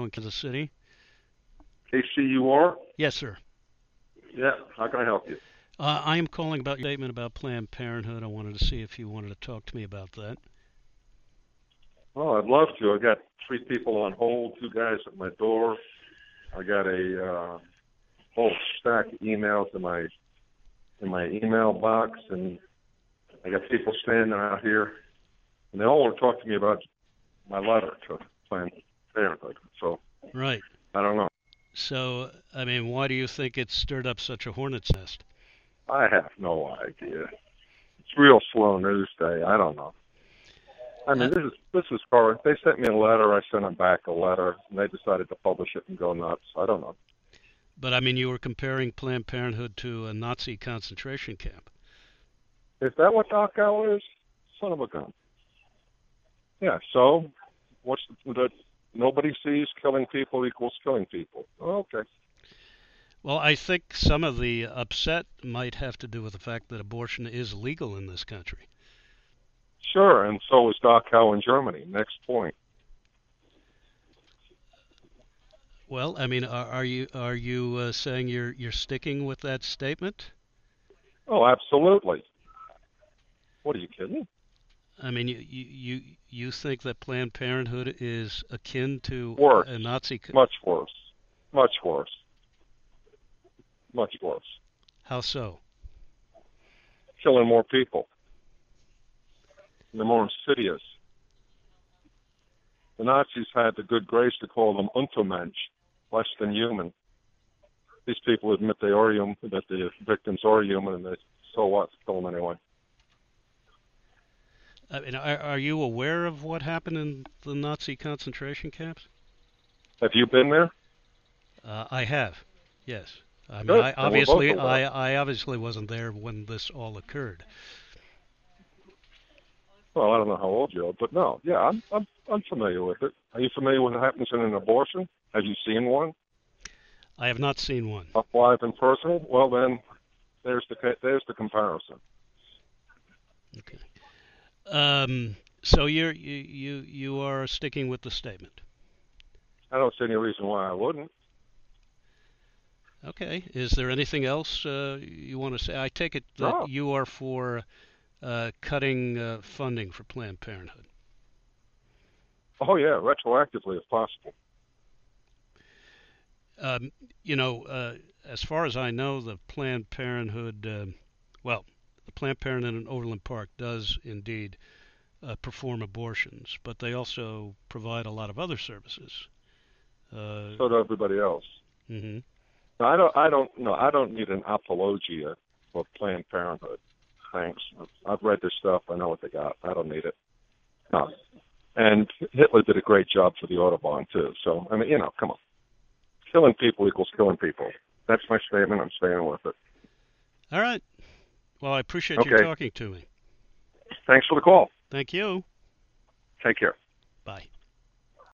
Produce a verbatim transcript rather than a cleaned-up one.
in Kansas City. K C U R? Yes, sir. Yeah, how can I help you? Uh, I am calling about your statement about Planned Parenthood. I wanted to see if you wanted to talk to me about that. Oh, I'd love to. I got three people on hold, two guys at my door. I got a uh, whole stack of emails in my in my email box, and I got people standing out here, and they all want to talk to me about my letter to Planned Parenthood. So Right. I don't know. So, I mean, why do you think it stirred up such a hornet's nest? I have no idea. It's real slow news day. I don't know. I Uh, mean, this is this is hard. They sent me a letter. I sent them back a letter, and they decided to publish it and go nuts. I don't know. but I mean, you were comparing Planned Parenthood to a Nazi concentration camp. Is that what Dachau is? Son of a gun. Yeah. So, what's the, the nobody sees killing people equals killing people? Okay. Well, I think some of the upset might have to do with the fact that abortion is legal in this country. Sure. And so is Dachau in Germany. Next point. Well, I mean, are, are you are you uh, saying you're you're sticking with that statement? Oh, absolutely. What are you kidding? I mean, you you you you think that Planned Parenthood is akin to Worse. a Nazi? Co- Much worse. Much worse. Much worse. How so? Killing more people. They're more insidious. The Nazis had the good grace to call them Untermensch, less than human. These people admit they are human, that the victims are human, and they, so what? Kill them anyway. I mean, are, are you aware of what happened in the Nazi concentration camps? Have you been there? Uh, I have, yes. I mean, Good. I Then we're both obviously aware. I, I obviously wasn't there when this all occurred. Well, I don't know how old you are, but no, yeah, I'm, I'm, I'm familiar with it. Are you familiar with what happens in an abortion? Have you seen one I have not seen one. up live and personal? Well, then there's the there's the comparison. Okay. Um, so you're you you you are sticking with the statement. I don't see any reason why I wouldn't. Okay. Is there anything else uh, you want to say? I take it that No. you are for uh, cutting uh, funding for Planned Parenthood. Oh yeah, retroactively if possible. Um, you know, uh, as far as I know, the Planned Parenthood, uh, well, the Planned Parenthood in Overland Park does indeed uh, perform abortions, but they also provide a lot of other services. Uh, So do everybody else. hmm No, I don't. I don't. No, I don't need an apologia for Planned Parenthood. Thanks. I've read their stuff. I know what they got. I don't need it. No. And Hitler did a great job for the Autobahn too. So I mean, you know, come on. Killing people equals killing people. That's my statement. I'm staying with it. All right. Well, I appreciate you Okay. talking to me. Thanks for the call. Thank you. Take care. Bye.